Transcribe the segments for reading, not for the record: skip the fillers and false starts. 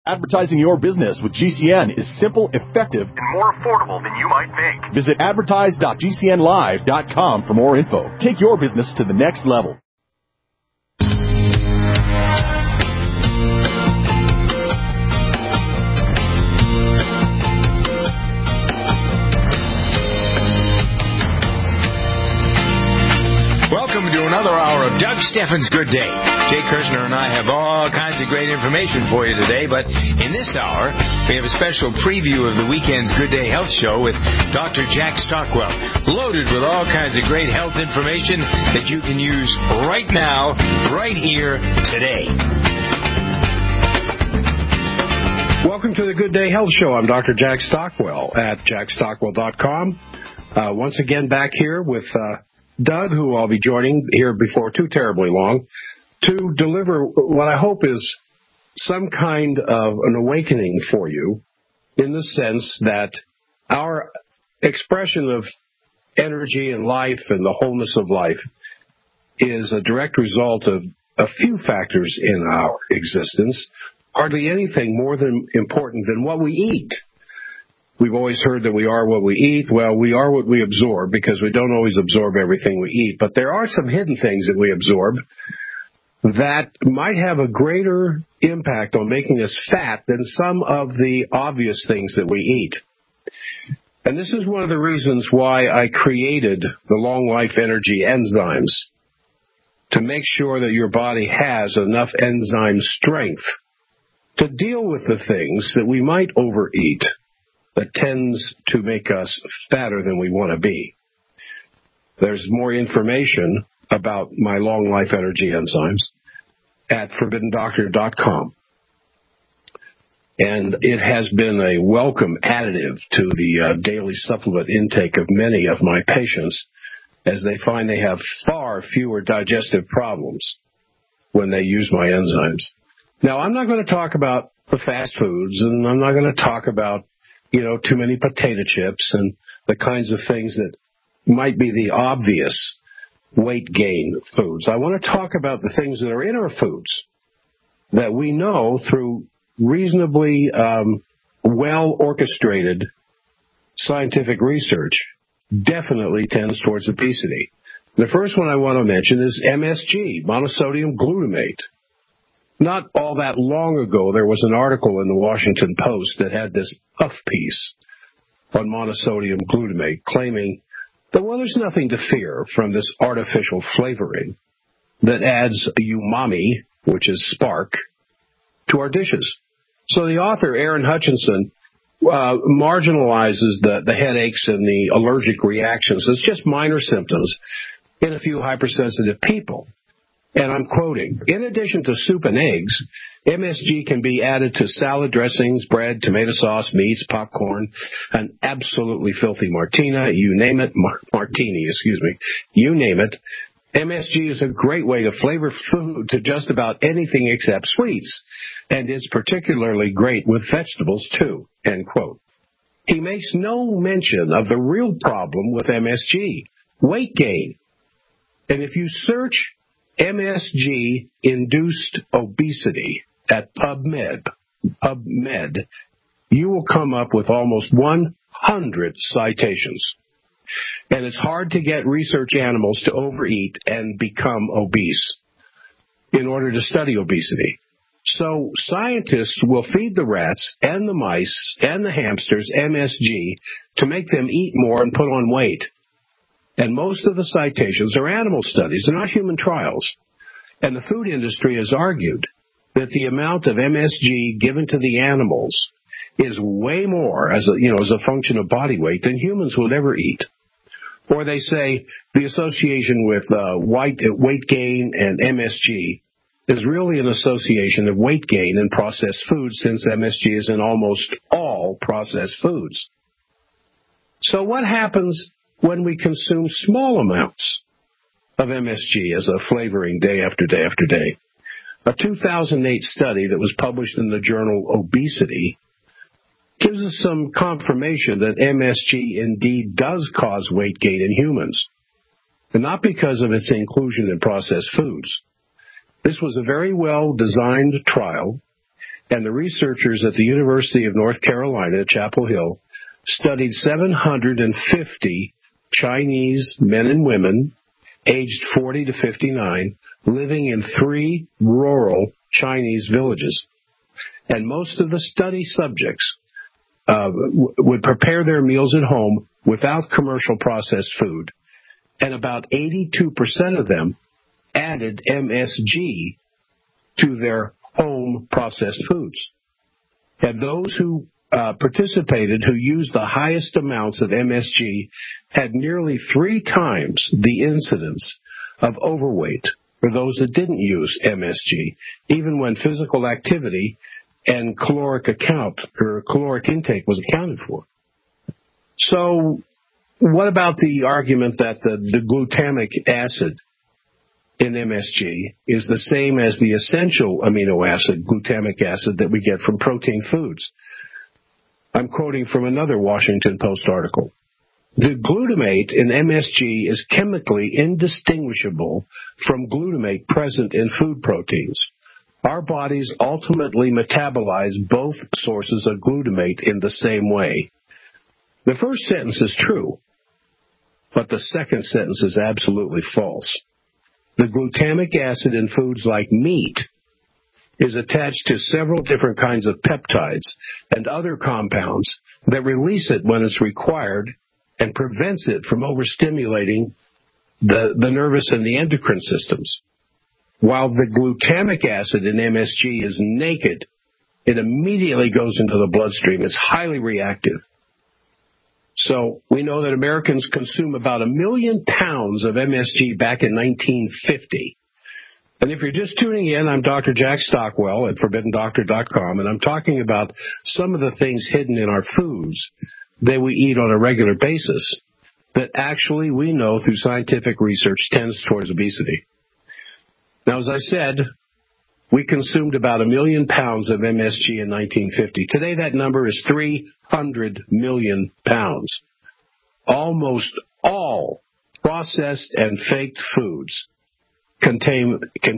Advertising your business with GCN is simple, effective, and more affordable than you might think. Visit advertise.gcnlive.com for more info. Take your business to the next level. Welcome to another hour of Doug Steffens' Good Day. Jay Kirshner and I have all kinds of great information for you today, but in this hour, we have a special preview of the weekend's Good Day Health Show with Dr. Jack Stockwell, loaded with all kinds of great health information that you can use right now, right here, today. Welcome to the Good Day Health Show. I'm Dr. Jack Stockwell at jackstockwell.com. Once again, back here with Doug, who I'll be joining here before too terribly long, to deliver what I hope is some kind of an awakening for you, in the sense that our expression of energy and life and the wholeness of life is a direct result of a few factors in our existence, hardly anything more than important than what we eat. We've always heard that we are what we eat. Well, we are what we absorb, because we don't always absorb everything we eat. But there are some hidden things that we absorb that might have a greater impact on making us fat than some of the obvious things that we eat. And this is one of the reasons why I created the Long Life Energy enzymes, to make sure that your body has enough enzyme strength to deal with the things that we might overeat that tends to make us fatter than we want to be. There's more information about my Long Life Energy enzymes at ForbiddenDoctor.com. And it has been a welcome additive to the daily supplement intake of many of my patients, as they find they have far fewer digestive problems when they use my enzymes. Now, I'm not going to talk about the fast foods, and I'm not going to talk about too many potato chips and the kinds of things that might be the obvious weight gain foods. I want to talk about the things that are in our foods that we know through reasonably well-orchestrated scientific research definitely tends towards obesity. The first one I want to mention is MSG, monosodium glutamate. Not all that long ago, there was an article in the Washington Post that had this puff piece on monosodium glutamate, claiming that, well, there's nothing to fear from this artificial flavoring that adds umami, which is spark, to our dishes. So the author, Aaron Hutchinson, marginalizes the headaches and the allergic reactions as just minor symptoms in a few hypersensitive people. And I'm quoting, in addition to soup and eggs, MSG can be added to salad dressings, bread, tomato sauce, meats, popcorn, an absolutely filthy martini, you name it, you name it. MSG is a great way to flavor food to just about anything except sweets, and it's particularly great with vegetables, too, end quote. He makes no mention of the real problem with MSG, weight gain. And if you search MSG-induced obesity at PubMed, you will come up with almost 100 citations. And it's hard to get research animals to overeat and become obese in order to study obesity. So scientists will feed the rats and the mice and the hamsters MSG to make them eat more and put on weight. And most of the citations are animal studies. They're not human trials. And the food industry has argued that the amount of MSG given to the animals is way more as a function of body weight than humans will ever eat. Or they say the association with weight gain and MSG is really an association of weight gain in processed foods, since MSG is in almost all processed foods. So what happens when we consume small amounts of MSG as a flavoring day after day after day? A 2008 study that was published in the journal Obesity gives us some confirmation that MSG indeed does cause weight gain in humans, and not because of its inclusion in processed foods. This was a very well-designed trial, and the researchers at the University of North Carolina at Chapel Hill studied 750 Chinese men and women aged 40 to 59 living in 3 rural Chinese villages. And most of the study subjects would prepare their meals at home without commercial processed food. And about 82% of them added MSG to their home processed foods. And those who participated, who used the highest amounts of MSG, had nearly 3 times the incidence of overweight for those that didn't use MSG, even when physical activity and caloric intake was accounted for. So what about the argument that the glutamic acid in MSG is the same as the essential amino acid, glutamic acid, that we get from protein foods? I'm quoting from another Washington Post article. The glutamate in MSG is chemically indistinguishable from glutamate present in food proteins. Our bodies ultimately metabolize both sources of glutamate in the same way. The first sentence is true, but the second sentence is absolutely false. The glutamic acid in foods like meat is attached to several different kinds of peptides and other compounds that release it when it's required and prevents it from overstimulating the nervous and the endocrine systems. While the glutamic acid in MSG is naked, it immediately goes into the bloodstream. It's highly reactive. So we know that Americans consume about 1 million pounds of MSG back in 1950. And if you're just tuning in, I'm Dr. Jack Stockwell at ForbiddenDoctor.com, and I'm talking about some of the things hidden in our foods that we eat on a regular basis that actually we know through scientific research tends towards obesity. Now, as I said, we consumed about 1 million pounds of MSG in 1950. Today, that number is 300 million pounds. Almost all processed and faked foods contain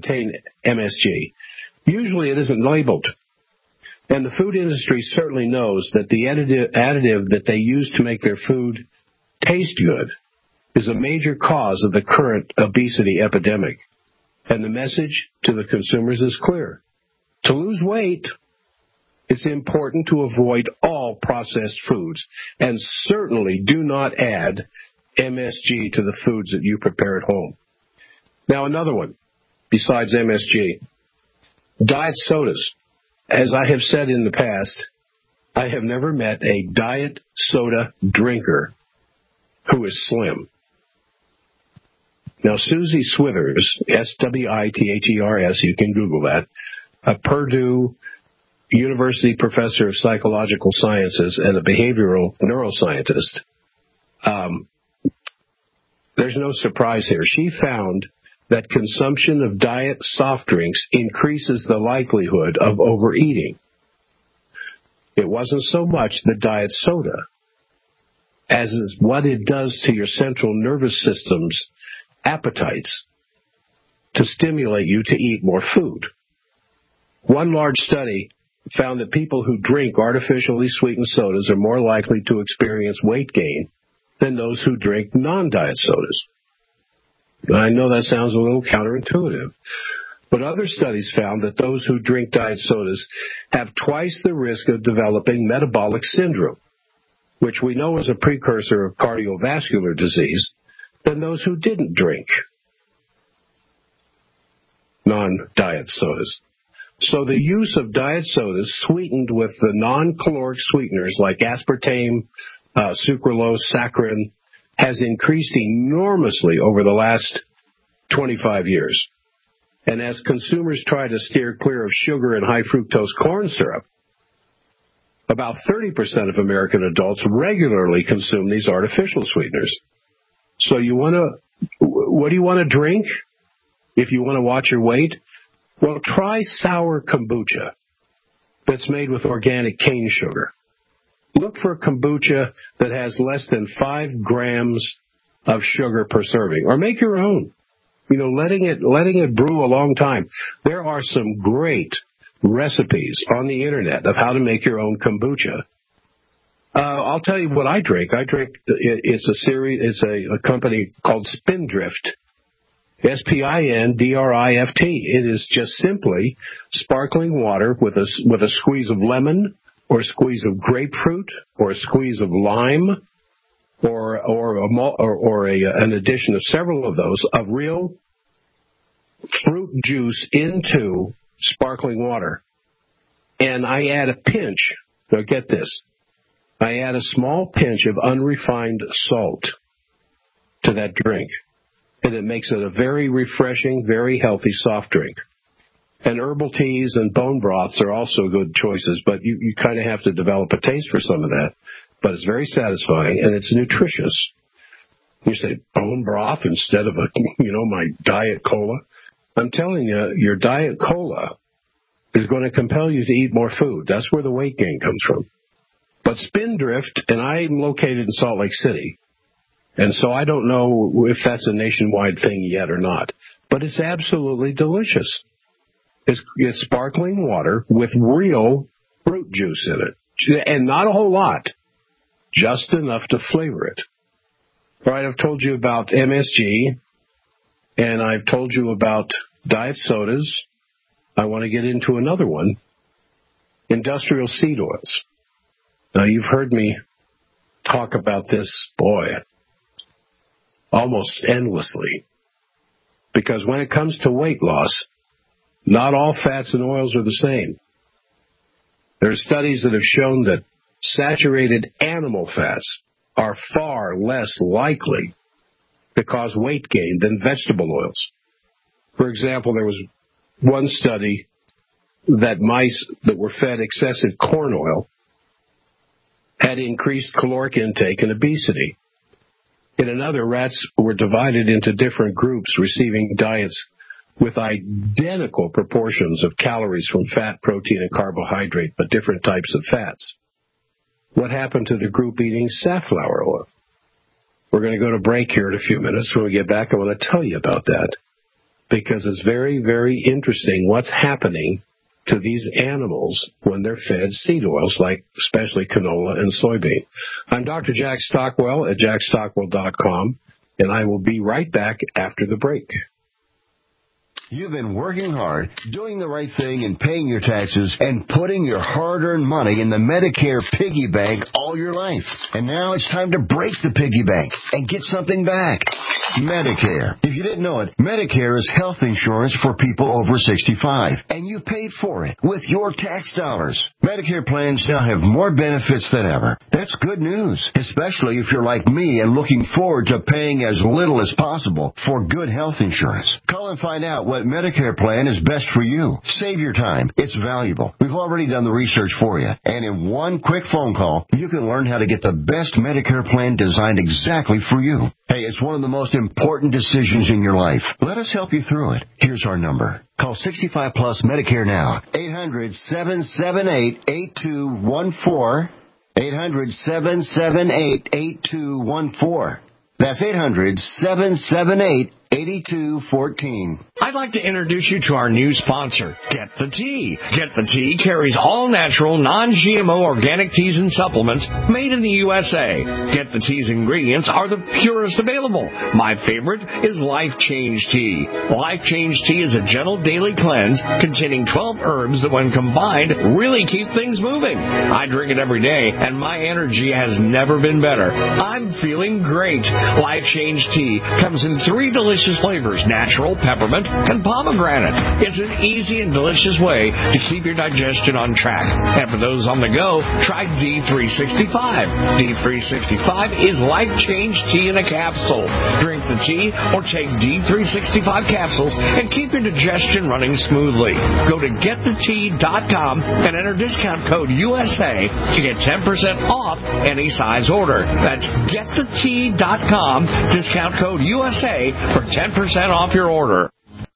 MSG. Usually it isn't labeled. And the food industry certainly knows that the additive that they use to make their food taste good is a major cause of the current obesity epidemic. And the message to the consumers is clear. To lose weight, it's important to avoid all processed foods, and certainly do not add MSG to the foods that you prepare at home. Now, another one, besides MSG, diet sodas. As I have said in the past, I have never met a diet soda drinker who is slim. Now, Susie Swithers, Swithers, you can Google that, a Purdue University professor of psychological sciences and a behavioral neuroscientist, there's no surprise here. She found that consumption of diet soft drinks increases the likelihood of overeating. It wasn't so much the diet soda as is what it does to your central nervous system's appetites to stimulate you to eat more food. One large study found that people who drink artificially sweetened sodas are more likely to experience weight gain than those who drink non-diet sodas. I know that sounds a little counterintuitive, but other studies found that those who drink diet sodas have twice the risk of developing metabolic syndrome, which we know is a precursor of cardiovascular disease, than those who didn't drink non-diet sodas. So the use of diet sodas sweetened with the non-caloric sweeteners like aspartame, sucralose, saccharin, has increased enormously over the last 25 years. And as consumers try to steer clear of sugar and high fructose corn syrup, about 30% of American adults regularly consume these artificial sweeteners. So what do you want to drink if you want to watch your weight? Well, try sour kombucha that's made with organic cane sugar. Look for kombucha that has less than 5 grams of sugar per serving, or make your own. Letting it brew a long time. There are some great recipes on the internet of how to make your own kombucha. I'll tell you what I drink. It's a company called Spindrift. Spindrift. It is just simply sparkling water with a squeeze of lemon, or a squeeze of grapefruit, or a squeeze of lime, or an addition of several of those, of real fruit juice into sparkling water. And I add a pinch. Now get this. I add a small pinch of unrefined salt to that drink. And it makes it a very refreshing, very healthy soft drink. And herbal teas and bone broths are also good choices, but you kind of have to develop a taste for some of that. But it's very satisfying, and it's nutritious. You say, bone broth instead of my Diet Cola? I'm telling you, your Diet Cola is going to compel you to eat more food. That's where the weight gain comes from. But Spindrift, and I'm located in Salt Lake City, and so I don't know if that's a nationwide thing yet or not, but it's absolutely delicious. It's sparkling water with real fruit juice in it, and not a whole lot, just enough to flavor it. All right, I've told you about MSG, and I've told you about diet sodas. I want to get into another one, industrial seed oils. Now, you've heard me talk about this, almost endlessly, because when it comes to weight loss, not all fats and oils are the same. There are studies that have shown that saturated animal fats are far less likely to cause weight gain than vegetable oils. For example, there was one study that mice that were fed excessive corn oil had increased caloric intake and obesity. In another, rats were divided into different groups receiving diets with identical proportions of calories from fat, protein, and carbohydrate, but different types of fats. What happened to the group eating safflower oil? We're going to go to break here in a few minutes. When we get back, I want to tell you about that, because it's very, very interesting what's happening to these animals when they're fed seed oils, like especially canola and soybean. I'm Dr. Jack Stockwell at jackstockwell.com, and I will be right back after the break. You've been working hard, doing the right thing, and paying your taxes, and putting your hard-earned money in the Medicare piggy bank all your life. And now it's time to break the piggy bank and get something back. Medicare. If you didn't know it, Medicare is health insurance for people over 65, and you paid for it with your tax dollars. Medicare plans now have more benefits than ever. That's good news, especially if you're like me and looking forward to paying as little as possible for good health insurance. Call and find out what Medicare plan is best for you. Save your time. It's valuable. We've already done the research for you. And in one quick phone call, you can learn how to get the best Medicare plan designed exactly for you. Hey, it's one of the most important decisions in your life. Let us help you through it. Here's our number. Call 65 Plus Medicare now. 800-778-8214. 800-778-8214. That's 800-778-8214. I'd like to introduce you to our new sponsor, Get the Tea. Get the Tea carries all-natural, non-GMO organic teas and supplements made in the USA. Get the Tea's ingredients are the purest available. My favorite is Life Change Tea. Life Change Tea is a gentle daily cleanse containing 12 herbs that, when combined, really keep things moving. I drink it every day, and my energy has never been better. I'm feeling great. Life Change Tea comes in 3 delicious flavors: natural, peppermint, and pomegranate. It's an easy and delicious way to keep your digestion on track. And for those on the go, try D365. D365 is Life Change Tea in a capsule. Drink the tea or take D365 capsules and keep your digestion running smoothly. Go to getthetea.com and enter discount code USA to get 10% off any size order. That's getthetea.com, discount code USA for 10% off your order.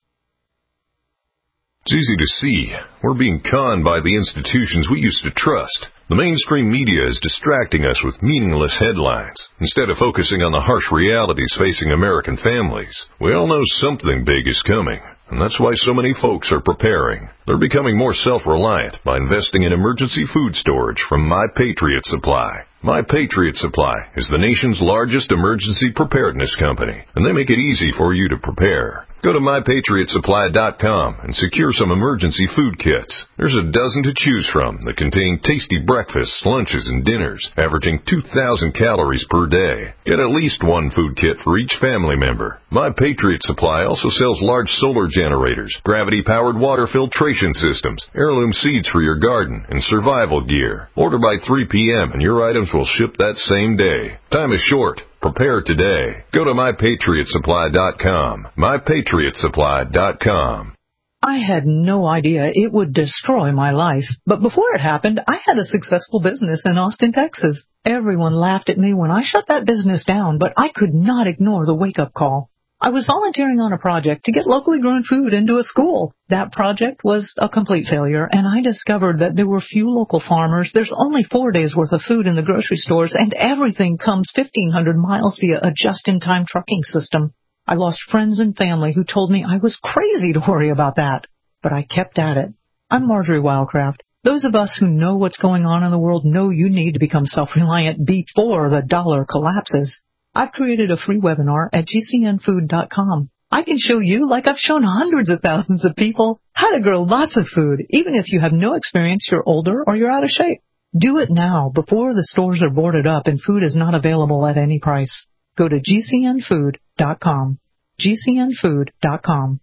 It's easy to see. We're being conned by the institutions we used to trust. The mainstream media is distracting us with meaningless headlines instead of focusing on the harsh realities facing American families. We all know something big is coming. and that's why so many folks are preparing. They're becoming more self-reliant by investing in emergency food storage from My Patriot Supply. My Patriot Supply is the nation's largest emergency preparedness company, and they make it easy for you to prepare. Go to MyPatriotSupply.com and secure some emergency food kits. There's a dozen to choose from that contain tasty breakfasts, lunches, and dinners, averaging 2,000 calories per day. Get at least one food kit for each family member. My Patriot Supply also sells large solar generators, gravity-powered water filtration systems, heirloom seeds for your garden, and survival gear. Order by 3 p.m. and your items will ship that same day. Time is short. Prepare today. Go to MyPatriotSupply.com. MyPatriotSupply.com. I had no idea it would destroy my life. But before it happened, I had a successful business in Austin, Texas. Everyone laughed at me when I shut that business down, but I could not ignore the wake-up call. I was volunteering on a project to get locally grown food into a school. That project was a complete failure, and I discovered that there were few local farmers. There's only 4 days' worth of food in the grocery stores, and everything comes 1,500 miles via a just-in-time trucking system. I lost friends and family who told me I was crazy to worry about that, but I kept at it. I'm Marjorie Wildcraft. Those of us who know what's going on in the world know you need to become self-reliant before the dollar collapses. I've created a free webinar at GCNfood.com. I can show you, like I've shown hundreds of thousands of people, how to grow lots of food, even if you have no experience, you're older, or you're out of shape. Do it now, before the stores are boarded up and food is not available at any price. Go to GCNfood.com. GCNfood.com.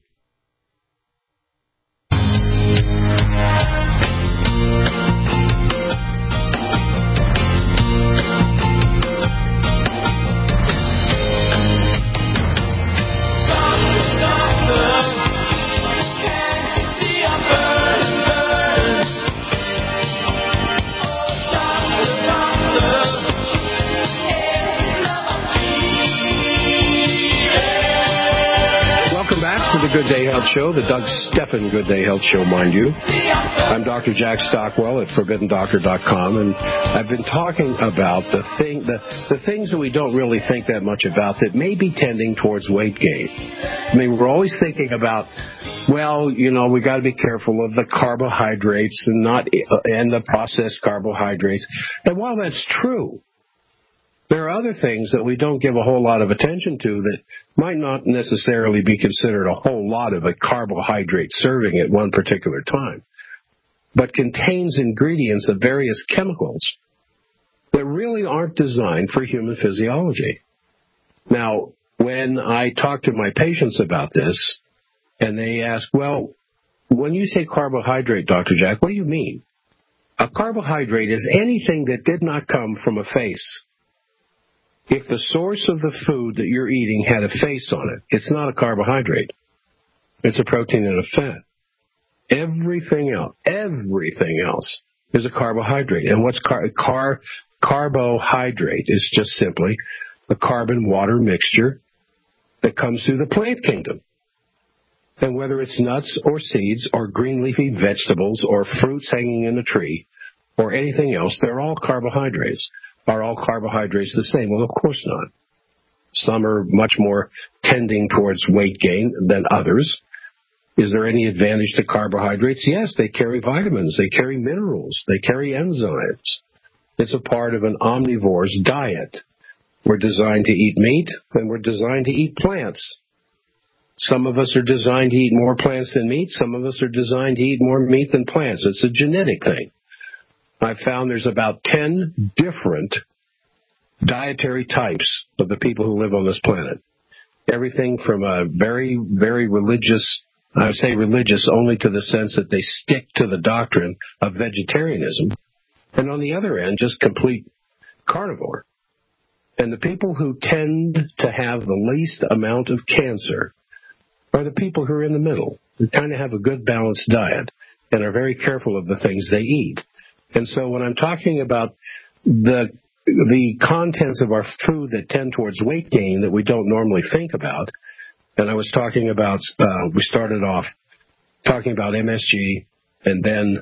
The Good Day Health Show, the Doug Stephan Good Day Health Show, mind you. I'm Dr. Jack Stockwell at ForbiddonDoctor.com, and I've been talking about the things that we don't really think that much about that may be tending towards weight gain. I mean, we're always thinking about, well, you know, we got to be careful of the carbohydrates and the processed carbohydrates. And while that's true, there are other things that we don't give a whole lot of attention to that might not necessarily be considered a whole lot of a carbohydrate serving at one particular time, but contains ingredients of various chemicals that really aren't designed for human physiology. Now, when I talk to my patients about this, and they ask, well, when you say carbohydrate, Dr. Jack, what do you mean? A carbohydrate is anything that did not come from a face. If the source of the food that you're eating had a face on it, it's not a carbohydrate. It's a protein and a fat. Everything else is a carbohydrate. And what's carbohydrate is just simply a carbon-water mixture that comes through the plant kingdom. And whether it's nuts or seeds or green leafy vegetables or fruits hanging in a tree or anything else, they're all carbohydrates. Are all carbohydrates the same? Well, of course not. Some are much more tending towards weight gain than others. Is there any advantage to carbohydrates? Yes, they carry vitamins, they carry minerals, they carry enzymes. It's a part of an omnivore's diet. We're designed to eat meat, and we're designed to eat plants. Some of us are designed to eat more plants than meat. Some of us are designed to eat more meat than plants. It's a genetic thing. I've found there's about 10 different dietary types of the people who live on this planet. Everything from a very, very religious, I would say religious only to the sense that they stick to the doctrine of vegetarianism, and on the other end, just complete carnivore. And the people who tend to have the least amount of cancer are the people who are in the middle, who kind of have a good balanced diet and are very careful of the things they eat. And so when I'm talking about the contents of our food that tend towards weight gain that we don't normally think about, and I was talking about, we started off talking about MSG and then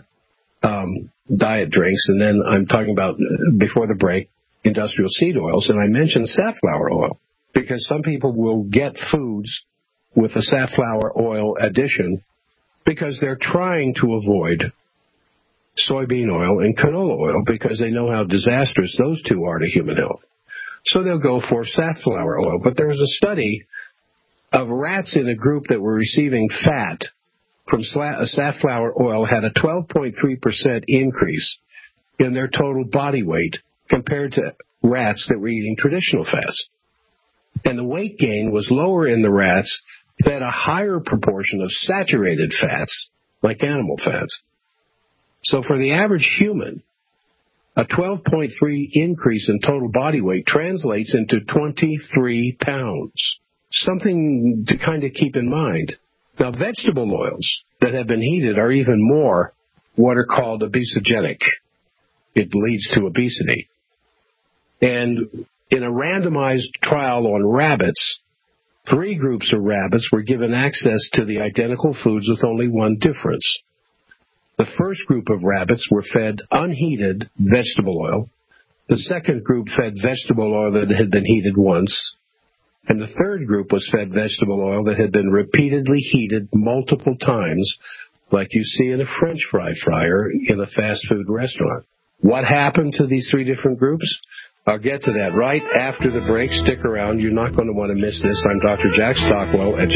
diet drinks, and then I'm talking about, before the break, industrial seed oils, and I mentioned safflower oil because some people will get foods with a safflower oil addition because they're trying to avoid soybean oil and canola oil because they know how disastrous those two are to human health. So they'll go for safflower oil. But there was a study of rats in a group that were receiving fat from safflower oil had a 12.3% increase in their total body weight compared to rats that were eating traditional fats. And the weight gain was lower in the rats that had a higher proportion of saturated fats, like animal fats. So for the average human, a 12.3 increase in total body weight translates into 23 pounds. Something to kind of keep in mind. Now, vegetable oils that have been heated are even more what are called obesogenic. It leads to obesity. And in a randomized trial on rabbits, 3 groups of rabbits were given access to the identical foods with only one difference. The first group of rabbits were fed unheated vegetable oil. The second group fed vegetable oil that had been heated once. And the third group was fed vegetable oil that had been repeatedly heated multiple times, like you see in a French fry fryer in a fast food restaurant. What happened to these 3 different groups? I'll get to that right after the break. Stick around. You're not going to want to miss this. I'm Dr. Jack Stockwell at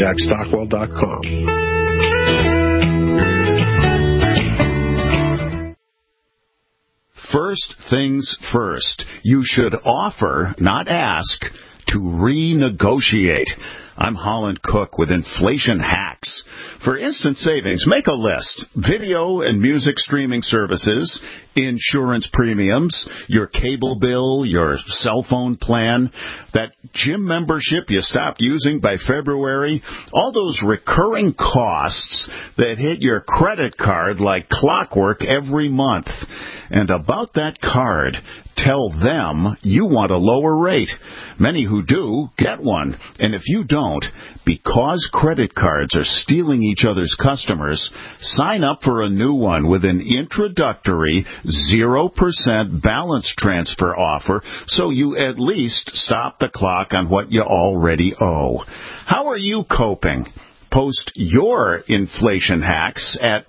jackstockwell.com. First things first. You should offer, not ask, to renegotiate. I'm Holland Cook with Inflation Hacks. For instant savings, make a list. Video and music streaming services, insurance premiums, your cable bill, your cell phone plan, that gym membership you stopped using by February, all those recurring costs that hit your credit card like clockwork every month. And about that card, tell them you want a lower rate. Many who do get one. And if you don't, because credit cards are stealing each other's customers, sign up for a new one with an introductory 0% balance transfer offer so you at least stop the clock on what you already owe. How are you coping? Post your inflation hacks at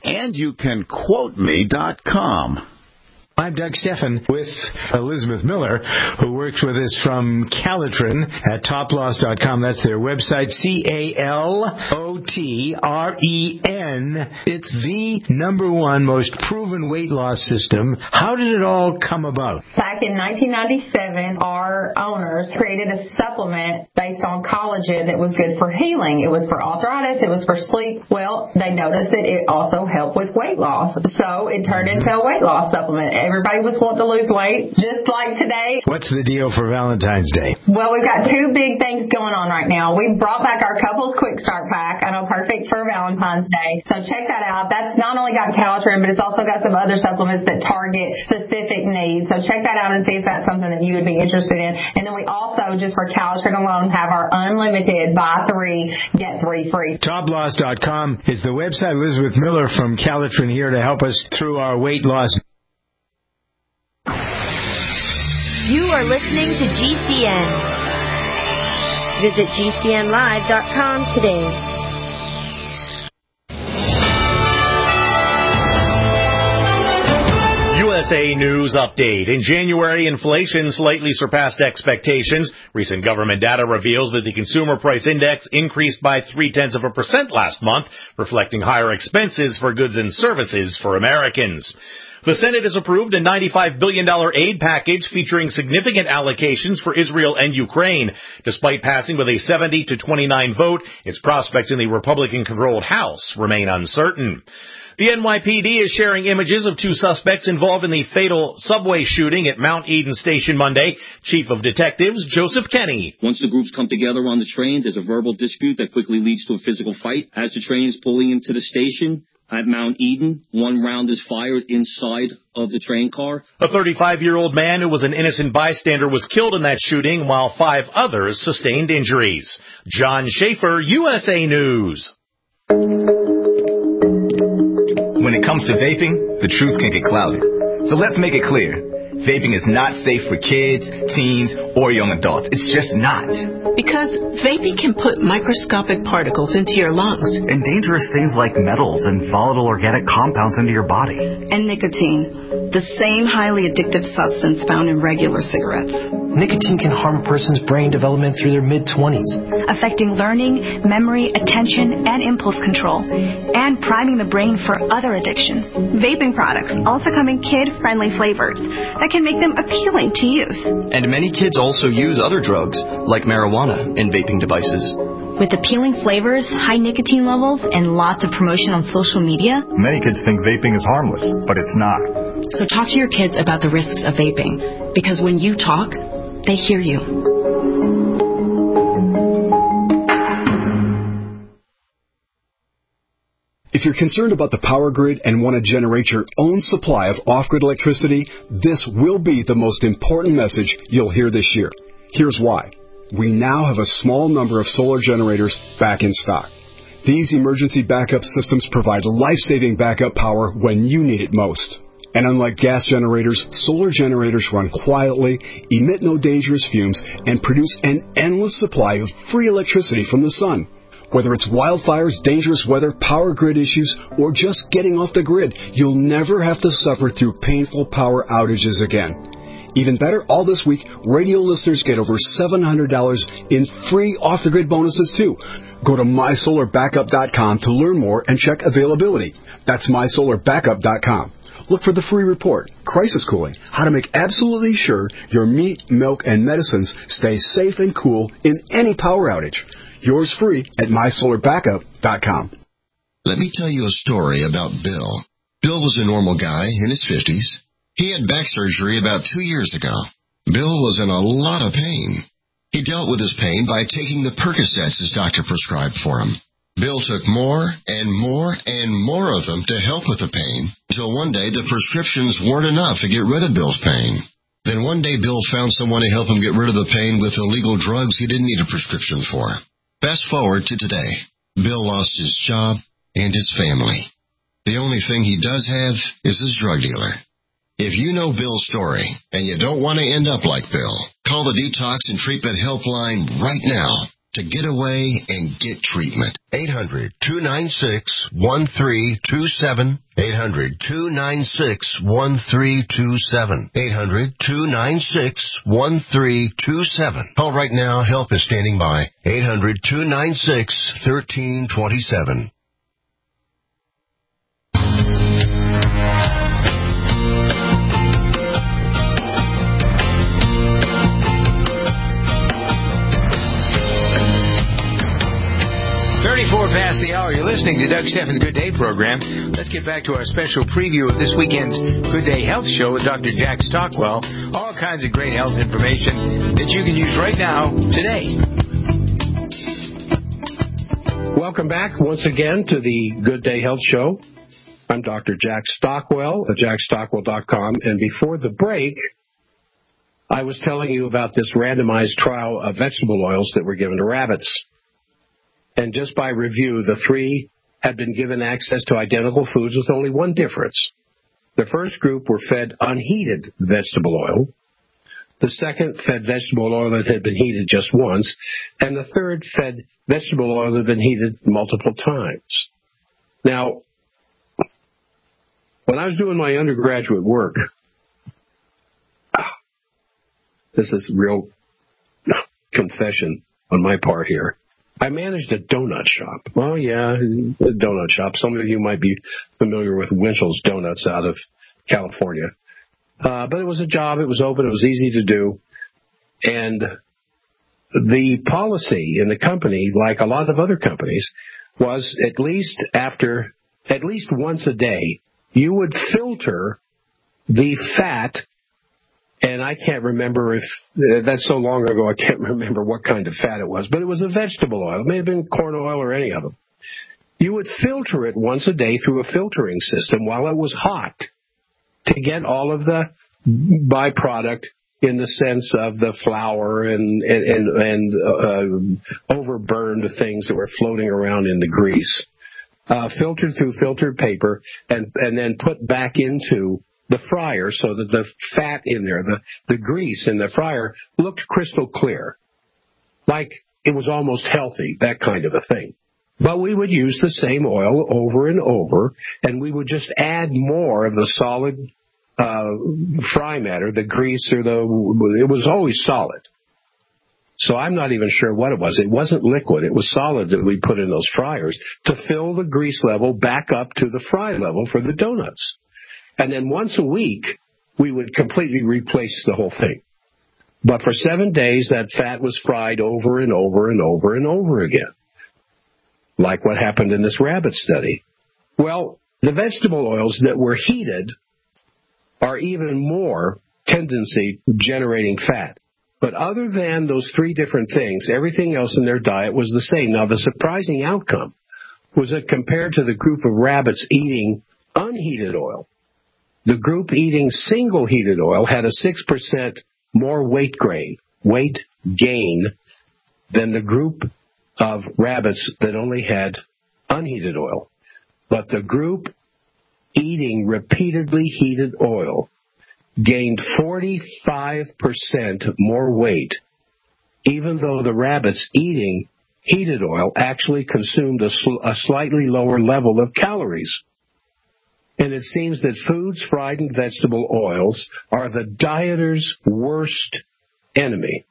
andyoucanquoteme.com. I'm Doug Steffen with Elizabeth Miller, who works with us from Calitrin at toploss.com. That's their website, Calotren. It's the #1 most proven weight loss system. How did it all come about? Back in 1997, our owners created a supplement based on collagen that was good for healing. It was for arthritis. It was for sleep. Well, they noticed that it also helped with weight loss. So it turned into a weight loss supplement. Everybody was wanting to lose weight, just like today. What's the deal for Valentine's Day? Well, we've got 2 big things going on right now. We brought back our Couples Quick Start Pack. I know, perfect for Valentine's Day. So check that out. That's not only got Calitrin, but it's also got some other supplements that target specific needs. So check that out and see if that's something that you would be interested in. And then we also, just for Calitrin alone, have our unlimited buy 3, get 3 free. Toploss.com is the website. Elizabeth Miller from Calitrin here to help us through our weight loss. You are listening to GCN. Visit GCNlive.com today. USA News Update. In January, inflation slightly surpassed expectations. Recent government data reveals that the Consumer Price Index increased by 0.3% last month, reflecting higher expenses for goods and services for Americans. The Senate has approved a $95 billion aid package featuring significant allocations for Israel and Ukraine. Despite passing with a 70-29 vote, its prospects in the Republican-controlled House remain uncertain. The NYPD is sharing images of 2 suspects involved in the fatal subway shooting at Mount Eden Station Monday. Chief of Detectives Joseph Kenny. Once the groups come together on the train, there's a verbal dispute that quickly leads to a physical fight. As the train is pulling into the station at Mount Eden, 1 round is fired inside of the train car. A 35-year-old man who was an innocent bystander was killed in that shooting, while 5 others sustained injuries. John Schaefer, USA News. When it comes to vaping, the truth can get clouded. So let's make it clear. Vaping is not safe for kids, teens, or young adults. It's just not. Because vaping can put microscopic particles into your lungs. And dangerous things like metals and volatile organic compounds into your body. And nicotine, the same highly addictive substance found in regular cigarettes. Nicotine can harm a person's brain development through their mid-20s, affecting learning, memory, attention, and impulse control, and priming the brain for other addictions. Vaping products also come in kid-friendly flavors that can make them appealing to youth. And many kids also use other drugs, like marijuana, in vaping devices. With appealing flavors, high nicotine levels, and lots of promotion on social media, many kids think vaping is harmless, but it's not. So talk to your kids about the risks of vaping, because when you talk, they hear you. If you're concerned about the power grid and want to generate your own supply of off-grid electricity, this will be the most important message you'll hear this year. Here's why. We now have a small number of solar generators back in stock. These emergency backup systems provide life-saving backup power when you need it most. And unlike gas generators, solar generators run quietly, emit no dangerous fumes, and produce an endless supply of free electricity from the sun. Whether it's wildfires, dangerous weather, power grid issues, or just getting off the grid, you'll never have to suffer through painful power outages again. Even better, all this week, radio listeners get over $700 in free off-the-grid bonuses, too. Go to mysolarbackup.com to learn more and check availability. That's mysolarbackup.com. Look for the free report, Crisis Cooling, how to make absolutely sure your meat, milk, and medicines stay safe and cool in any power outage. Yours free at mysolarbackup.com. Let me tell you a story about Bill. Bill was a normal guy in his 50s. He had back surgery about 2 years ago. Bill was in a lot of pain. He dealt with his pain by taking the Percocets his doctor prescribed for him. Bill took more and more and more of them to help with the pain, until one day the prescriptions weren't enough to get rid of Bill's pain. Then one day Bill found someone to help him get rid of the pain with illegal drugs he didn't need a prescription for. Fast forward to today. Bill lost his job and his family. The only thing he does have is his drug dealer. If you know Bill's story and you don't want to end up like Bill, call the Detox and Treatment Helpline right now to get away and get treatment. 800-296-1327. 800-296-1327. 800-296-1327. Call right now. Help is standing by. 800-296-1327. Past the hour. You're listening to Doug Steffens' Good Day program. Let's get back to our special preview of this weekend's Good Day Health Show with Dr. Jack Stockwell. All kinds of great health information that you can use right now, today. Welcome back once again to the Good Day Health Show. I'm Dr. Jack Stockwell at jackstockwell.com. And before the break, I was telling you about this randomized trial of vegetable oils that were given to rabbits. And just by review, the three had been given access to identical foods with only one difference. The first group were fed unheated vegetable oil. The second fed vegetable oil that had been heated just once. And the third fed vegetable oil that had been heated multiple times. Now, when I was doing my undergraduate work, this is real confession on my part here. I managed a donut shop. Well, yeah, a donut shop. Some of you might be familiar with Winchell's Donuts out of California. But it was a job. It was open. It was easy to do. And the policy in the company, like a lot of other companies, was at least once a day, you would filter the fat. And I can't remember if, that's so long ago, I can't remember what kind of fat it was, but it was a vegetable oil. It may have been corn oil or any of them. You would filter it once a day through a filtering system while it was hot to get all of the byproduct in the sense of the flour and overburned things that were floating around in the grease. Filtered through filtered paper and then put back into the fryer so that the fat in there, the grease in the fryer, looked crystal clear, like it was almost healthy, that kind of a thing. But we would use the same oil over and over, and we would just add more of the solid fry matter, the grease, or it was always solid. So I'm not even sure what it was. It wasn't liquid. It was solid that we put in those fryers to fill the grease level back up to the fry level for the donuts. And then once a week, we would completely replace the whole thing. But for 7 days, that fat was fried over and over and over and over again, like what happened in this rabbit study. Well, the vegetable oils that were heated are even more tendency generating fat. But other than those 3 different things, everything else in their diet was the same. Now, the surprising outcome was that compared to the group of rabbits eating unheated oil, the group eating single heated oil had a 6% more weight gain than the group of rabbits that only had unheated oil. But the group eating repeatedly heated oil gained 45% more weight, even though the rabbits eating heated oil actually consumed a slightly lower level of calories. And it seems that foods fried in vegetable oils are the dieter's worst enemy.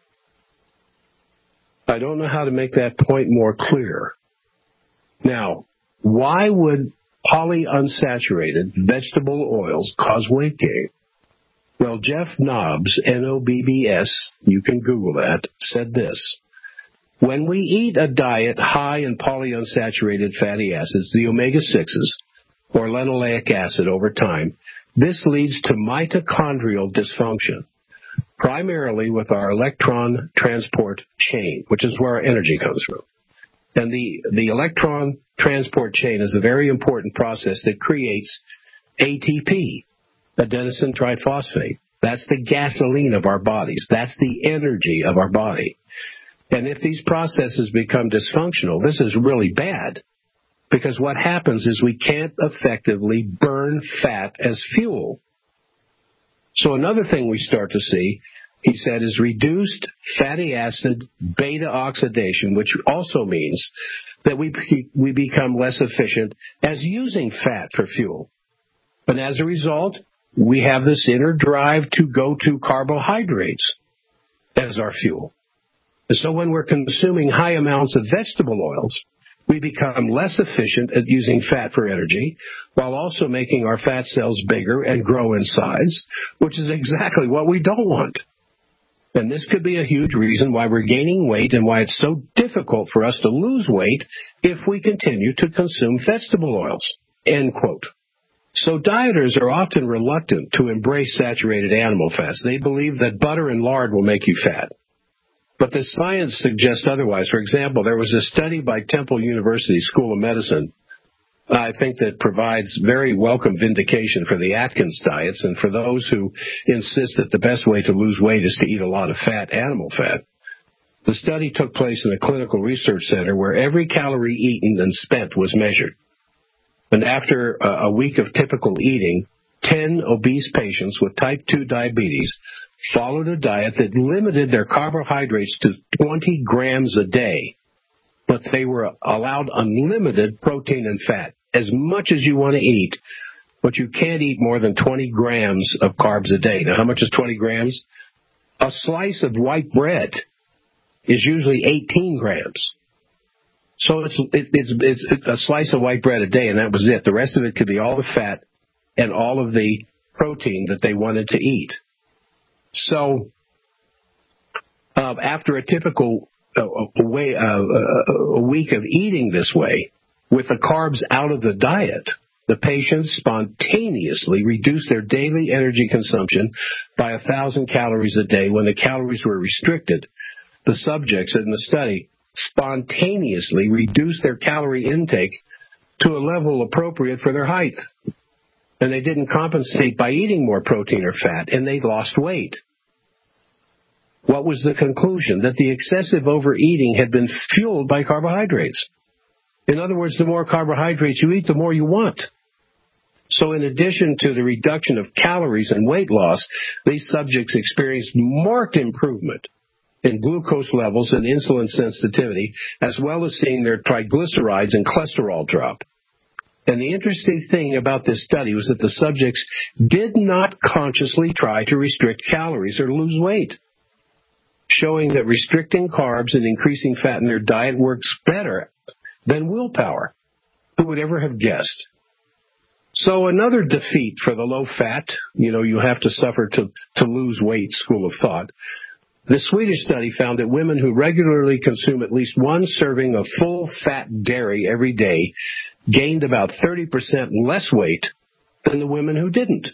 I don't know how to make that point more clear. Now, why would polyunsaturated vegetable oils cause weight gain? Well, Jeff Nobbs, N-O-B-B-S, you can Google that, said this. When we eat a diet high in polyunsaturated fatty acids, the omega-6s, or linoleic acid over time, this leads to mitochondrial dysfunction, primarily with our electron transport chain, which is where our energy comes from. And the electron transport chain is a very important process that creates ATP, adenosine triphosphate. That's the gasoline of our bodies. That's the energy of our body. And if these processes become dysfunctional, this is really bad. Because what happens is we can't effectively burn fat as fuel. So another thing we start to see, he said, is reduced fatty acid beta oxidation, which also means that we become less efficient as using fat for fuel. And as a result, we have this inner drive to go to carbohydrates as our fuel. And so when we're consuming high amounts of vegetable oils, we become less efficient at using fat for energy, while also making our fat cells bigger and grow in size, which is exactly what we don't want. And this could be a huge reason why we're gaining weight and why it's so difficult for us to lose weight if we continue to consume vegetable oils. End quote. So dieters are often reluctant to embrace saturated animal fats. They believe that butter and lard will make you fat. But the science suggests otherwise. For example, there was a study by Temple University School of Medicine, I think, that provides very welcome vindication for the Atkins diets and for those who insist that the best way to lose weight is to eat a lot of fat, animal fat. The study took place in a clinical research center where every calorie eaten and spent was measured. And after a week of typical eating, 10 obese patients with type 2 diabetes followed a diet that limited their carbohydrates to 20 grams a day, but they were allowed unlimited protein and fat, as much as you want to eat, but you can't eat more than 20 grams of carbs a day. Now, how much is 20 grams? A slice of white bread is usually 18 grams. So it's a slice of white bread a day, and that was it. The rest of it could be all the fat and all of the protein that they wanted to eat. So after a typical a week of eating this way, with the carbs out of the diet, the patients spontaneously reduced their daily energy consumption by 1,000 calories a day when the calories were restricted. The subjects in the study spontaneously reduced their calorie intake to a level appropriate for their height. And they didn't compensate by eating more protein or fat, and they lost weight. What was the conclusion? That the excessive overeating had been fueled by carbohydrates. In other words, the more carbohydrates you eat, the more you want. So in addition to the reduction of calories and weight loss, these subjects experienced marked improvement in glucose levels and insulin sensitivity, as well as seeing their triglycerides and cholesterol drop. And the interesting thing about this study was that the subjects did not consciously try to restrict calories or lose weight, showing that restricting carbs and increasing fat in their diet works better than willpower. Who would ever have guessed? So another defeat for the low-fat, you have to suffer to lose weight school of thought. The Swedish study found that women who regularly consume at least one serving of full-fat dairy every day gained about 30% less weight than the women who didn't.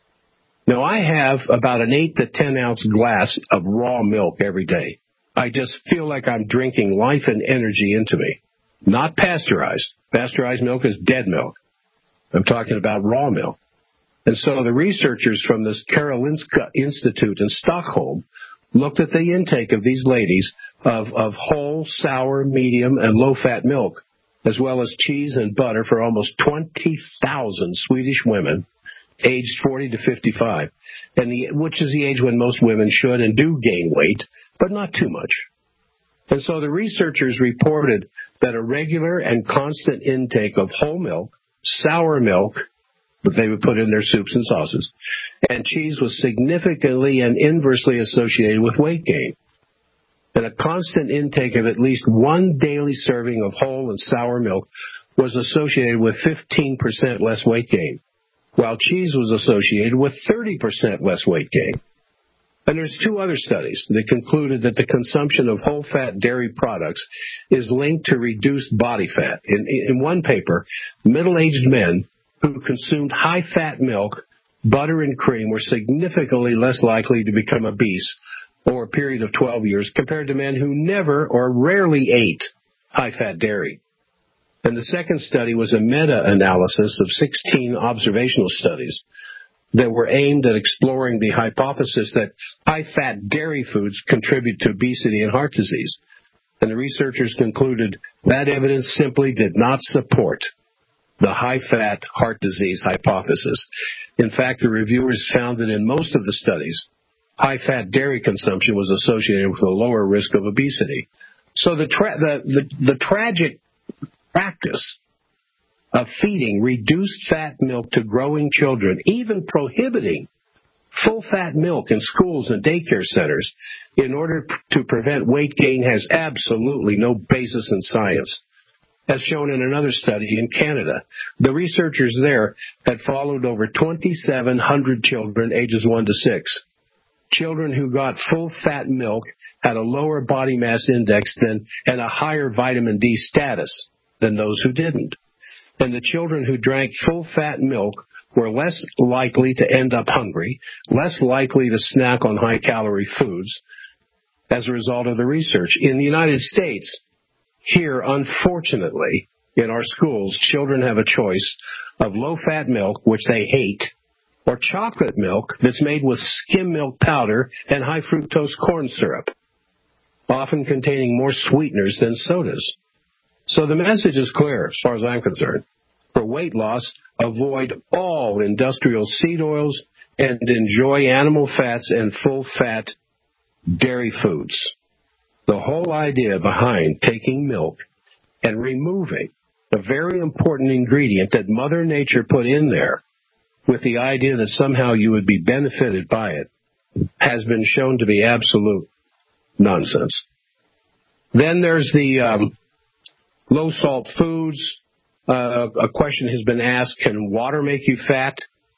Now, I have about an 8 to 10 ounce glass of raw milk every day. I just feel like I'm drinking life and energy into me. Not pasteurized. Pasteurized milk is dead milk. I'm talking about raw milk. And so the researchers from this Karolinska Institute in Stockholm looked at the intake of these ladies of whole, sour, medium, and low-fat milk, as well as cheese and butter for almost 20,000 Swedish women aged 40 to 55, which is the age when most women should and do gain weight, but not too much. And so the researchers reported that a regular and constant intake of whole milk, sour milk, that they would put in their soups and sauces, and cheese was significantly and inversely associated with weight gain. And a constant intake of at least one daily serving of whole and sour milk was associated with 15% less weight gain, while cheese was associated with 30% less weight gain. And there's 2 other studies that concluded that the consumption of whole-fat dairy products is linked to reduced body fat. In one paper, middle-aged men who consumed high-fat milk, butter, and cream were significantly less likely to become obese over a period of 12 years compared to men who never or rarely ate high-fat dairy. And the second study was a meta-analysis of 16 observational studies that were aimed at exploring the hypothesis that high-fat dairy foods contribute to obesity and heart disease. And the researchers concluded that evidence simply did not support the high-fat heart disease hypothesis. In fact, the reviewers found that in most of the studies, high-fat dairy consumption was associated with a lower risk of obesity. So the tragic practice of feeding reduced fat milk to growing children, even prohibiting full-fat milk in schools and daycare centers in order to prevent weight gain, has absolutely no basis in science. As shown in another study in Canada, the researchers there had followed over 2,700 children ages 1 to 6. Children who got full-fat milk had a lower body mass index and a higher vitamin D status than those who didn't. And the children who drank full-fat milk were less likely to end up hungry, less likely to snack on high-calorie foods as a result of the research. In the United States, here, unfortunately, in our schools, children have a choice of low-fat milk, which they hate, or chocolate milk that's made with skim milk powder and high-fructose corn syrup, often containing more sweeteners than sodas. So the message is clear, as far as I'm concerned. For weight loss, avoid all industrial seed oils and enjoy animal fats and full-fat dairy foods. The whole idea behind taking milk and removing a very important ingredient that Mother Nature put in there with the idea that somehow you would be benefited by it has been shown to be absolute nonsense. Then there's the low-salt foods. A question has been asked, can water make you fat?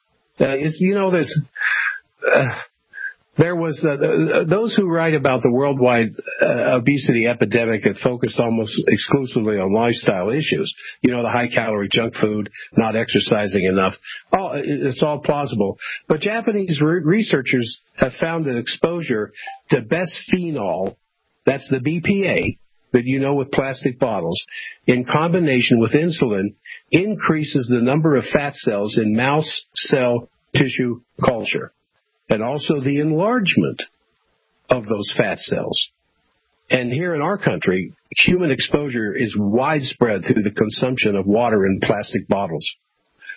There was those who write about the worldwide obesity epidemic had focused almost exclusively on lifestyle issues. The high-calorie junk food, not exercising enough. It's all plausible. But Japanese researchers have found that exposure to bisphenol, that's the BPA, that with plastic bottles, in combination with insulin, increases the number of fat cells in mouse cell tissue culture, and also the enlargement of those fat cells. And here in our country, human exposure is widespread through the consumption of water in plastic bottles.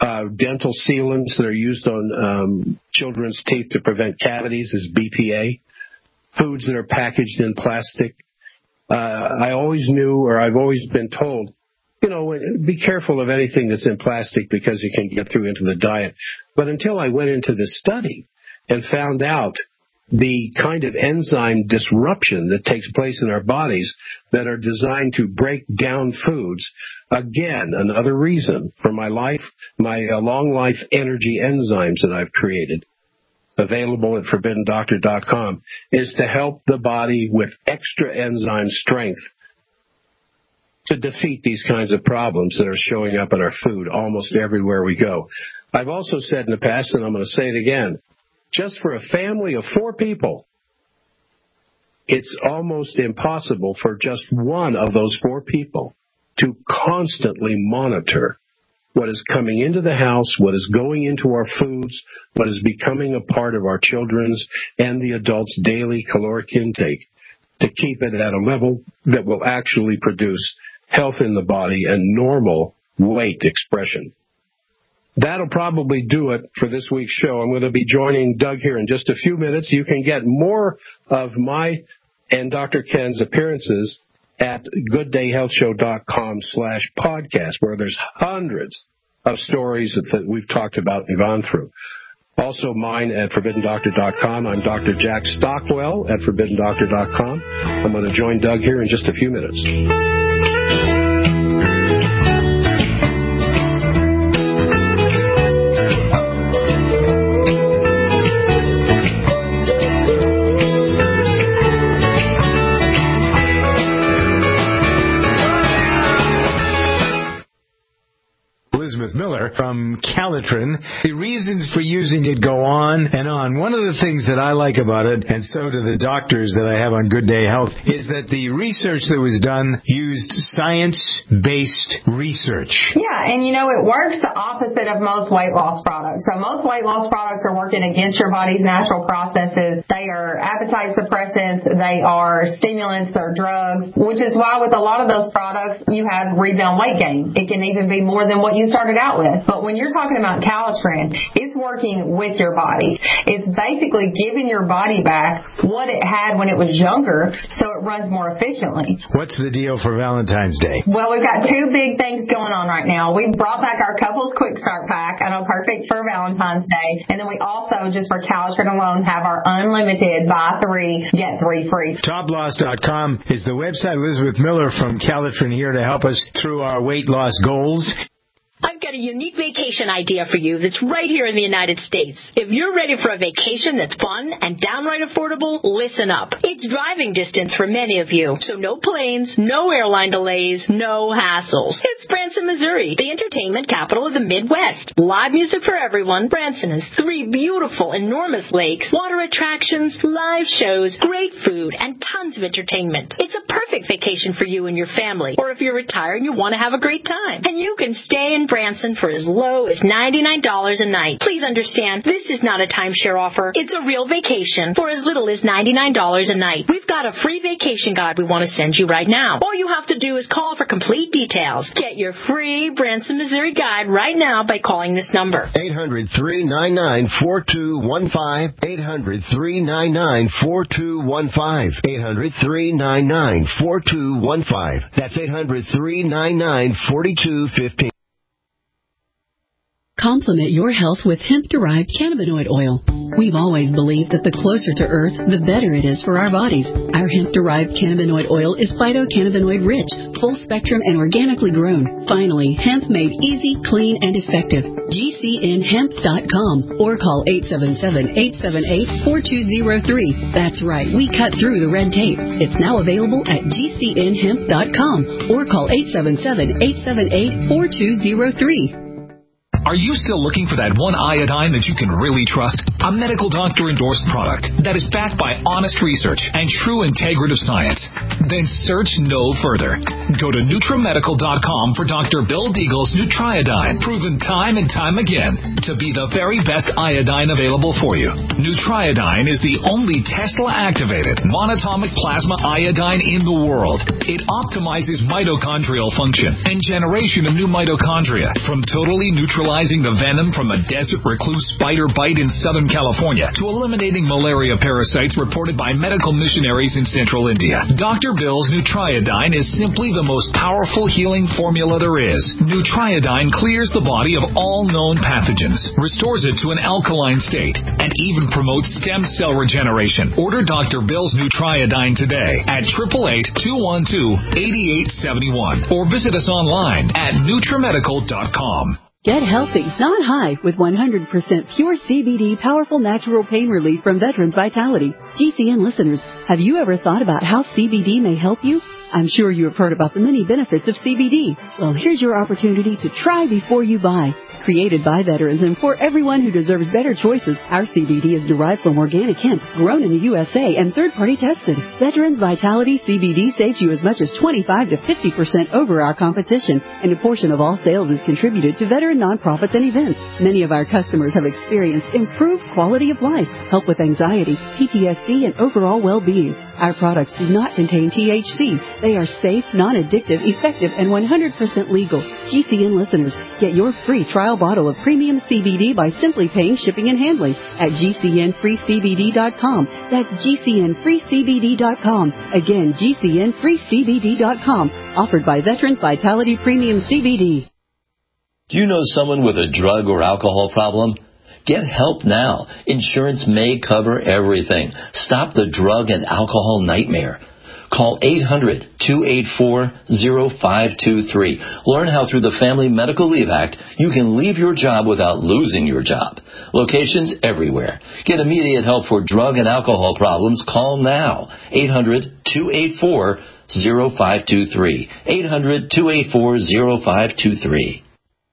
dental sealants that are used on children's teeth to prevent cavities is BPA. Foods that are packaged in plastic. I always knew, or I've always been told, be careful of anything that's in plastic because it can get through into the diet. But until I went into this study and found out the kind of enzyme disruption that takes place in our bodies that are designed to break down foods, again, another reason for my long life energy enzymes that I've created, available at ForbiddenDoctor.com, is to help the body with extra enzyme strength to defeat these kinds of problems that are showing up in our food almost everywhere we go. I've also said in the past, and I'm going to say it again, just for a family of 4 people, it's almost impossible for just one of those 4 people to constantly monitor what is coming into the house, what is going into our foods, what is becoming a part of our children's and the adults' daily caloric intake, to keep it at a level that will actually produce health in the body and normal weight expression. That'll probably do it for this week's show. I'm going to be joining Doug here in just a few minutes. You can get more of my and Dr. Ken's appearances at gooddayhealthshow.com/podcast, where there's hundreds of stories that we've talked about and gone through. Also mine at ForbiddenDoctor.com. I'm Dr. Jack Stockwell at ForbiddenDoctor.com. I'm going to join Doug here in just a few minutes. Elizabeth Miller from Calitrin. The reasons for using it go on and on. One of the things that I like about it, and so do the doctors that I have on Good Day Health, is that the research that was done used science-based research. Yeah, and it works the opposite of most weight loss products. So most weight loss products are working against your body's natural processes. They are appetite suppressants, they are stimulants, they're drugs, which is why with a lot of those products you have rebound weight gain. It can even be more than what you started out with. But when you're talking about Calitrin, it's working with your body. It's basically giving your body back what it had when it was younger so it runs more efficiently. What's the deal for Valentine's Day? Well, we've got 2 big things going on right now. We brought back our Couples Quick Start Pack. I know, perfect for Valentine's Day. And then we also, just for Calitrin alone, have our unlimited buy 3, get 3 free. Toploss.com is the website. Elizabeth Miller from Calitrin here to help us through our weight loss goals. I've got a unique vacation idea for you that's right here in the United States. If you're ready for a vacation that's fun and downright affordable, listen up. It's driving distance for many of you, so no planes, no airline delays, no hassles. It's Branson, Missouri, the entertainment capital of the Midwest. Live music for everyone. Branson has 3 beautiful, enormous lakes, water attractions, live shows, great food, and tons of entertainment. It's a perfect vacation for you and your family, or if you're retired and you want to have a great time. And you can stay in Branson for as low as $99 a night. Please understand, this is not a timeshare offer. It's a real vacation for as little as $99 a night. We've got a free vacation guide we want to send you right now. All you have to do is call for complete details. Get your free Branson, Missouri guide right now by calling this number. 800-399-4215. 800-399-4215. 800-399-4215. That's 800-399-4215. Complement your health with hemp-derived cannabinoid oil. We've always believed that the closer to Earth, the better it is for our bodies. Our hemp-derived cannabinoid oil is phytocannabinoid-rich, full-spectrum, and organically grown. Finally, hemp made easy, clean, and effective. GCNhemp.com or call 877-878-4203. That's right, we cut through the red tape. It's now available at GCNhemp.com or call 877-878-4203. Are you still looking for that one iodine that you can really trust? A medical doctor-endorsed product that is backed by honest research and true integrative science? Then search no further. Go to NutriMedical.com for Dr. Bill Deagle's Nutriodine, proven time and time again to be the very best iodine available for you. Nutriodine is the only Tesla-activated monatomic plasma iodine in the world. It optimizes mitochondrial function and generation of new mitochondria from totally neutralized neutralizing the venom from a desert recluse spider bite in Southern California to eliminating malaria parasites reported by medical missionaries in Central India. Dr. Bill's Nutriodine is simply the most powerful healing formula there is. Nutriodine clears the body of all known pathogens, restores it to an alkaline state, and even promotes stem cell regeneration. Order Dr. Bill's Nutriodine today at 888-212-8871 or visit us online at NutriMedical.com. Get healthy, not high, with 100% pure CBD powerful natural pain relief from Veterans Vitality. GCN listeners, have you ever thought about how CBD may help you? I'm sure you have heard about the many benefits of CBD. Well, here's your opportunity to try before you buy. Created by veterans and for everyone who deserves better choices, our CBD is derived from organic hemp, grown in the USA, and third-party tested. Veterans Vitality CBD saves you as much as 25 to 50% over our competition, and a portion of all sales is contributed to veteran nonprofits and events. Many of our customers have experienced improved quality of life, help with anxiety, PTSD, and overall well-being. Our products do not contain THC. They are safe, non-addictive, effective, and 100% legal. GCN listeners, get your free trial bottle of premium CBD by simply paying shipping and handling at GCNFreeCBD.com. That's GCNFreeCBD.com. Again, GCNFreeCBD.com. Offered by Veterans Vitality Premium CBD. Do you know someone with a drug or alcohol problem? Get help now. Insurance may cover everything. Stop the drug and alcohol nightmare. Call 800-284-0523. Learn how through the Family Medical Leave Act you can leave your job without losing your job. Locations everywhere. Get immediate help for drug and alcohol problems. Call now. 800-284-0523. 800-284-0523.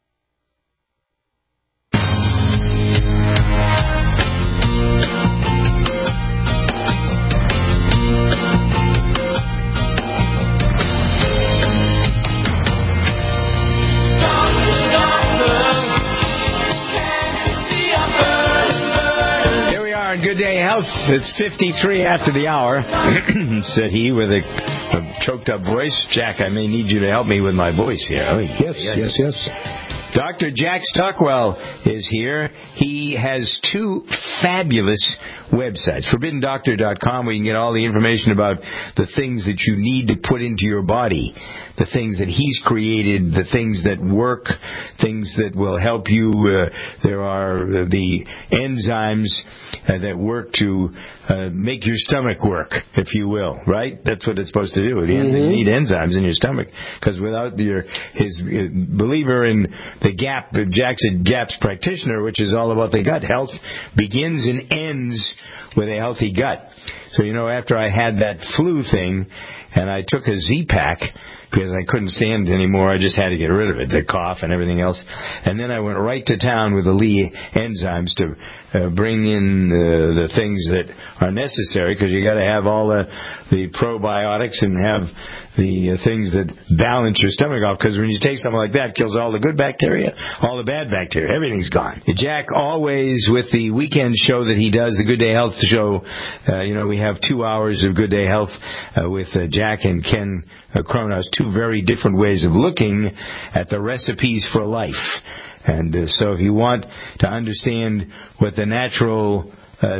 Good Day Health. It's 53 after the hour, said he with a choked up voice. Jack, I may need you to help me with my voice here. Oh, Yes. Dr. Jack Stockwell is here. He has two fabulous websites. ForbiddenDoctor.com, where you can get all the information about the things that you need to put into your body, the things that he's created, the things that work, things that will help you. There are the enzymes that work to make your stomach work, if you will, right? That's what it's supposed to do. You need enzymes in your stomach, because without his believer in the GAP, Jack's a GAPS practitioner, which is all about the gut health, begins and ends with a healthy gut. So, after I had that flu thing, and I took a Z-Pack, because I couldn't stand it anymore. I just had to get rid of it, the cough and everything else. And then I went right to town with the Lee enzymes to bring in the things that are necessary, because you got to have all the probiotics and have the things that balance your stomach off, because when you take something like that, it kills all the good bacteria, all the bad bacteria, everything's gone. Jack, always with the weekend show that he does, the Good Day Health show, we have 2 hours of Good Day Health with Jack and Ken Kronos, two very different ways of looking at the recipes for life. And so if you want to understand what the natural,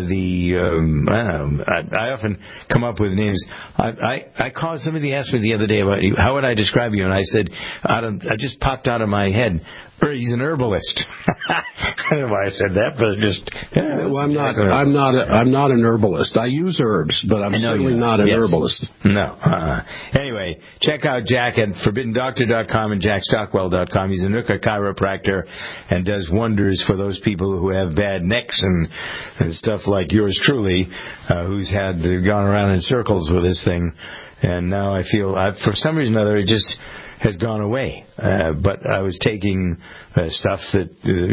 I often come up with names. I called somebody asked me the other day about you, how would I describe you? And I said, I just popped out of my head, he's an herbalist. I don't know why I said that, but I'm not an herbalist. I use herbs, but I'm certainly not an herbalist. No. Anyway, check out Jack at ForbiddenDoctor.com and JackStockwell.com. He's a Nuka chiropractor and does wonders for those people who have bad necks and stuff like yours truly, who's gone around in circles with this thing. And now I feel, for some reason or other, it just has gone away. But I was taking stuff that,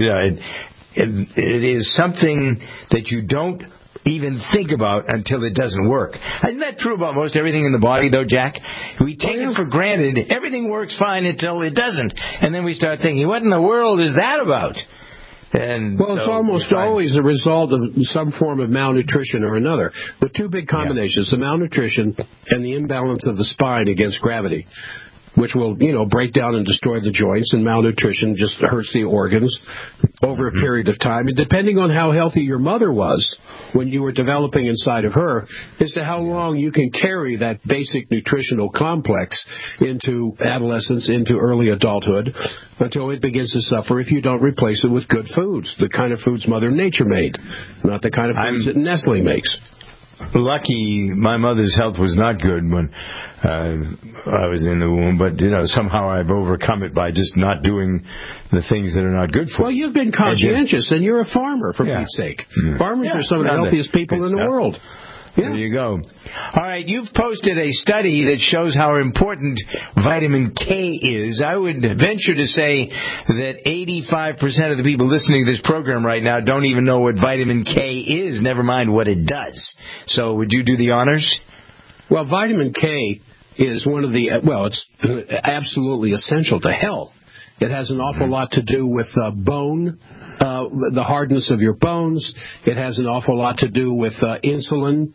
it is something that you don't even think about until it doesn't work. Isn't that true about most everything in the body, though, Jack? We take it for granted. Everything works fine until it doesn't. And then we start thinking, what in the world is that about? It's almost always a result of some form of malnutrition or another. The two big combinations, the malnutrition and the imbalance of the spine against gravity. which will, break down and destroy the joints, and malnutrition just hurts the organs over a period of time. And depending on how healthy your mother was when you were developing inside of her, as to how long you can carry that basic nutritional complex into adolescence, into early adulthood, until it begins to suffer if you don't replace it with good foods, the kind of foods Mother Nature made, not the kind of foods that Nestle makes. Lucky my mother's health was not good when I was in the womb, but somehow I've overcome it by just not doing the things that are not good for you. Well, you've been conscientious, and you're a farmer, for Pete's sake. Farmers are some of the healthiest people in the world. Yeah. There you go. All right, you've posted a study that shows how important vitamin K is. I would venture to say that 85% of the people listening to this program right now don't even know what vitamin K is, never mind what it does. So would you do the honors? Well, vitamin K is one of the, it's absolutely essential to health. It has an awful lot to do with bone, the hardness of your bones. It has an awful lot to do with insulin,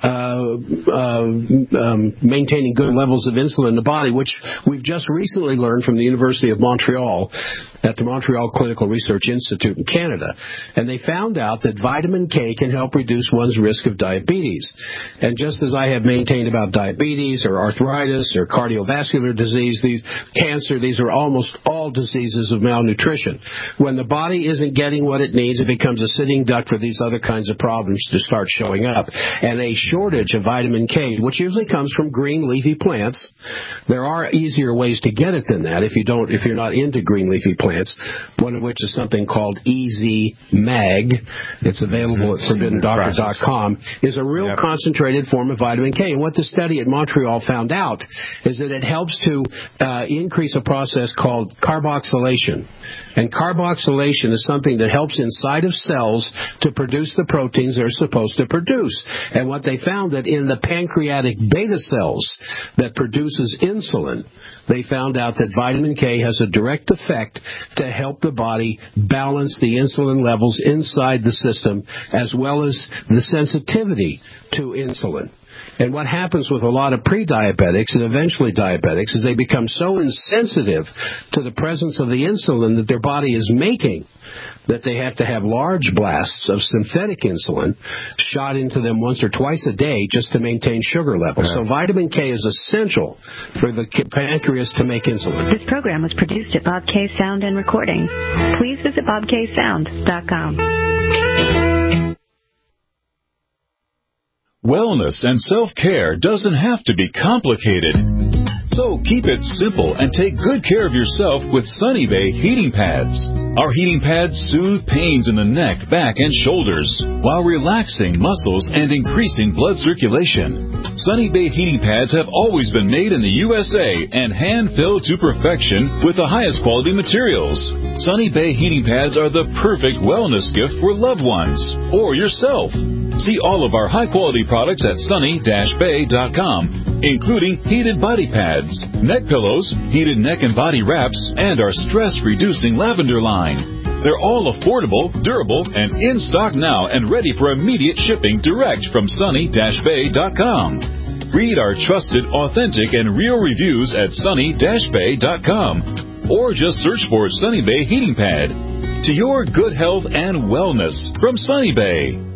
maintaining good levels of insulin in the body, which we've just recently learned from the University of Montreal at the Montreal Clinical Research Institute in Canada. And they found out that vitamin K can help reduce one's risk of diabetes. And just as I have maintained about diabetes or arthritis or cardiovascular disease, cancer, these are almost all diseases of malnutrition. When the body isn't getting what it needs, it becomes a sitting duck for these other kinds of problems to start showing up. And a shortage of vitamin K, which usually comes from green leafy plants. There are easier ways to get it than that if you're not into green leafy plants, one of which is something called EZ Mag. It's available at ForbiddenDoctor.com, is a real concentrated form of vitamin K. And what the study at Montreal found out is that it helps to increase a process called carboxylation. And carboxylation is something that helps inside of cells to produce the proteins they're supposed to produce. And what they found that in the pancreatic beta cells that produces insulin, they found out that vitamin K has a direct effect to help the body balance the insulin levels inside the system, as well as the sensitivity to insulin. And what happens with a lot of pre-diabetics and eventually diabetics is they become so insensitive to the presence of the insulin that their body is making that they have to have large blasts of synthetic insulin shot into them once or twice a day just to maintain sugar levels. So vitamin K is essential for the pancreas to make insulin. This program was produced at Bob K Sound and Recording. Please visit bobksound.com. Wellness and self-care doesn't have to be complicated. So keep it simple and take good care of yourself with Sunny Bay heating pads. Our heating pads soothe pains in the neck, back, and shoulders while relaxing muscles and increasing blood circulation. Sunny Bay heating pads have always been made in the USA and hand-filled to perfection with the highest quality materials. Sunny Bay heating pads are the perfect wellness gift for loved ones or yourself. See all of our high-quality products at sunny-bay.com, including heated body pads, neck pillows, heated neck and body wraps, and our stress-reducing lavender line. They're all affordable, durable, and in stock now and ready for immediate shipping direct from sunny-bay.com. Read our trusted, authentic, and real reviews at sunny-bay.com, or just search for Sunny Bay Heating Pad. To your good health and wellness from Sunny Bay.